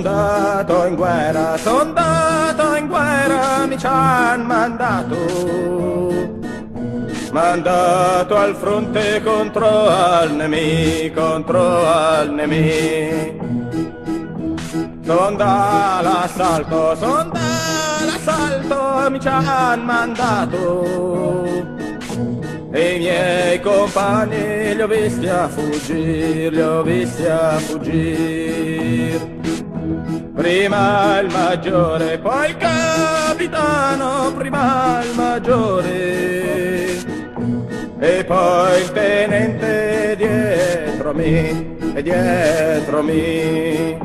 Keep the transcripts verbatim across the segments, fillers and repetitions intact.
andato in guerra, sono andato in guerra, mi ci han mandato. Mandato al fronte contro al nemico, contro al nemico. Son dall'assalto, son dall'assalto, mi ci han mandato. E i miei compagni li ho visti a fuggire, li ho visti a fuggire. Prima il maggiore, poi il capitano, prima il maggiore. E poi il tenente dietro me, e dietro me.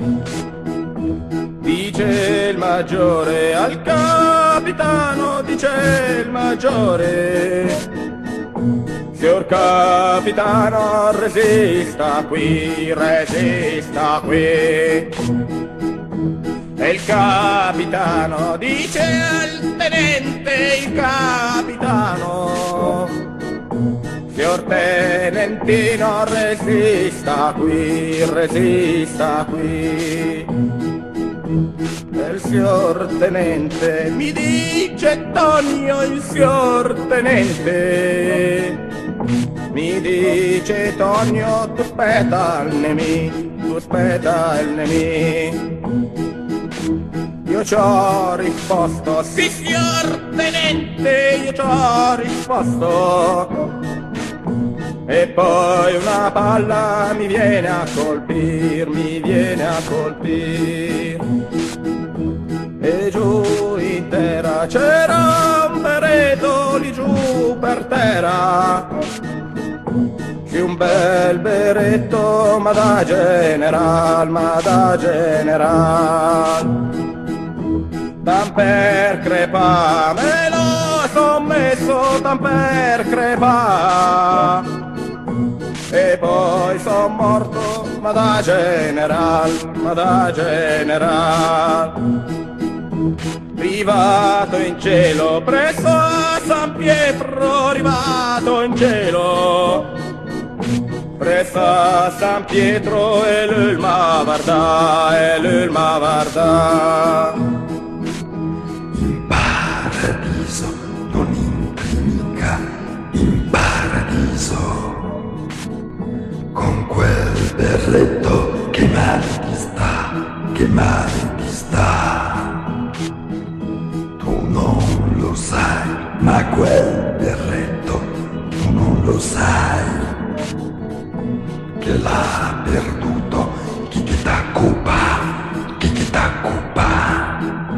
Dice il maggiore al capitano, dice il maggiore. Signor capitano, resista qui, resista qui. E il capitano dice al tenente, il capitano: signor tenentino, resista qui, resista qui. E il signor tenente mi dice: Tonio, il signor tenente mi dice: Tonio, tu aspetta il nemico, tu aspetta il nemico. Io ci ho risposto: sì signor tenente, io ci ho risposto. E poi una palla mi viene a colpir, mi viene a colpir. E giù in terra c'era un bereto lì giù per terra. Sì, un bel beretto, ma da general, ma da general. Dan per crepa, me lo son messo, dan per crepa. E poi son morto, ma da general, ma da general. Arrivato in cielo, presso a San Pietro, arrivato in cielo. Presso a San Pietro e lui m'ha guarda, e lui m'ha guarda. In paradiso non entri mica, in paradiso. Con quel berretto che male ti sta, che male ti sta. Tu non lo sai, ma quel berretto tu non lo sai. Che l'ha perduto chi che t'accupa, chi che t'accupa.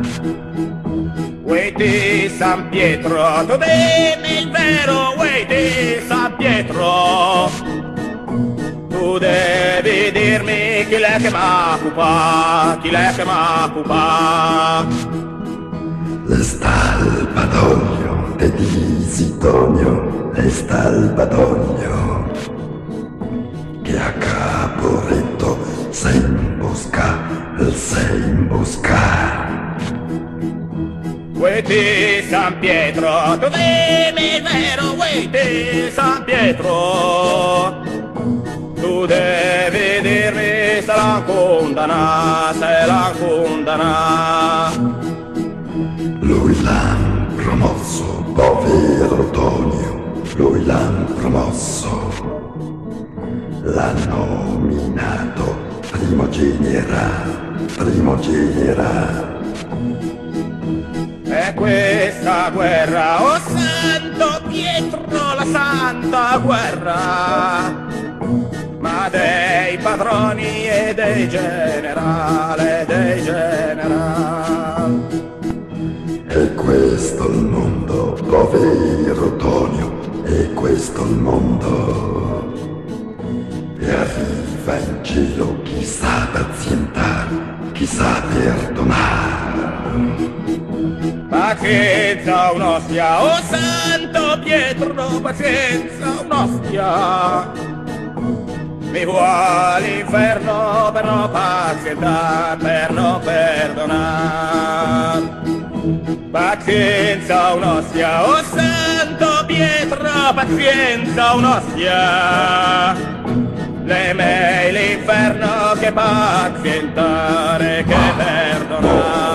Uè di San Pietro, tu dimmi il vero, uè di San Pietro. Tu devi dirmi chi l'è che m'accupa, chi l'è che m'accupa. Le sta il Badoglio, te dici Tonio, le sta il Badoglio. Che a Caporetto sei imbosca, sei imbosca. Uè di San Pietro, tu dimmi il vero, uè di San Pietro. Tu devi dirmi se l'han condanna, se l'han condanna. Lui l'han promosso, povero Tonio, lui l'han promosso. L'ha nominato primo generale, primo generale. E questa guerra, oh santo Pietro, la santa guerra, ma dei padroni e dei generali, dei generali. E questo il mondo, povero Tonio, e questo il mondo. E arriva in cielo chi sa pazientare, chi sa perdonare. Pazienza un'ostia, oh santo Pietro, pazienza un'ostia. Mi vuole l'inferno per non pazientare, per non perdonare. Pazienza un'ostia, oh santo Pietro, pazienza un'ostia. Temei l'inferno che pazientare, che perdonare.